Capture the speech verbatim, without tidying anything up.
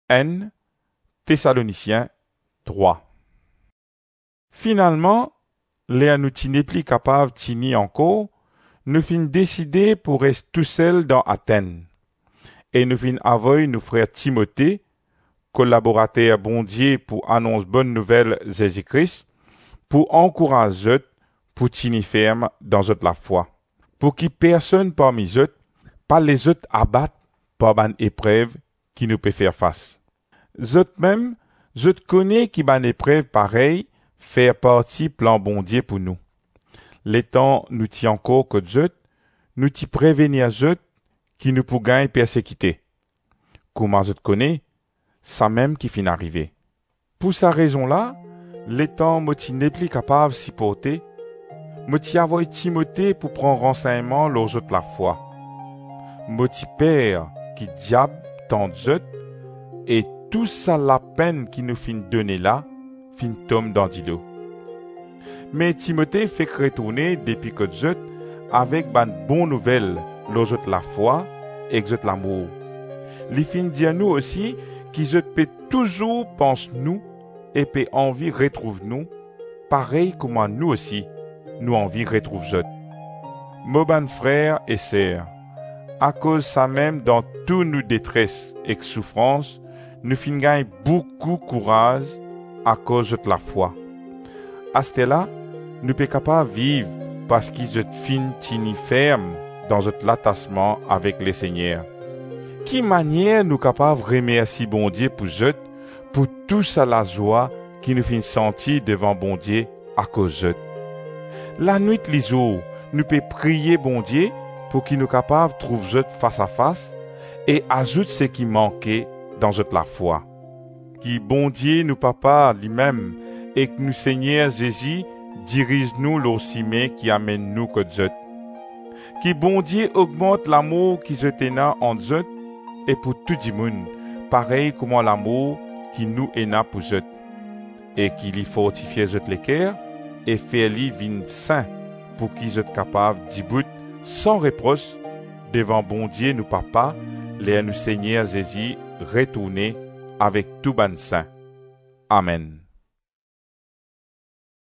un Thessaloniciens trois. Finalement, les nous n'est plus capable tini encore, nous fin décider pour rester tout seul dans Athènes. Et nous fin avoir nos frères Timothée, collaborateur bon Dieu pour annoncer bonne nouvelle Jésus-Christ, pour encourager pour tini ferme dans la foi, pour que personne parmi eux, pas les autres abattent par une épreuve qui nous peut faire face. Eux même, eux connaissent qui ban épreuve pareil, faire partie plan bon Dieu pour nous. Les temps nous tient encore que eux, nous t'y prévenir eux qui nous pour gagner persécuter. Comment eux connaissent, ça même qui fin arriver. Pour sa raison-là, les temps me n'est plus capable s'y porter, me t'y avoir Timothée pour prendre renseignement lors autres la foi. Me t'y père qui diable tant eux, et tout ça la peine qui nous fin donner là, fin tombe dans l'eau. Mais Timothée fait retourner depuis que eux, avec ban bonne nouvelle lors autres la foi et autres l'amour. Les fin dire nous aussi qu'ils peut toujours pense nous et peut envie retrouve nous, pareil comme nous aussi, nous envie retrouve eux. Mes ban frères et sœurs, à cause ça même dans tous nos détresses et souffrances, nous fin gagne beaucoup courage à cause de la foi. À ce là, nous sommes capables de vivre parce qu'ils sont fin tini ferme dans notre attachement avec le Seigneur. Qui manière nous capables de remercier bon Dieu pour eux, pour tout ça la joie qui nous fait sentir devant bon Dieu à cause d'eux. La nuit, les jours, nous pouvons prier bon Dieu pour qu'il nous capable de trouver eux face à face et ajoute ce qui manquait dans eux la foi. Qui bon Dieu nous papa lui-même et que nous Seigneur Jésus dirige-nous l'ocimé qui amène nous que eux. Qui bon Dieu augmente l'amour qui se tena en eux et pour tout le monde, pareil comme l'amour qui nous est na pour eux. Et qui lui fortifie eux les cœurs et fait lui vin saint pour qu'ils soient capables d'y bout sans reproche devant bon Dieu nous papa, les nous Seigneur Jésus retourner avec tout ban saint. Amen.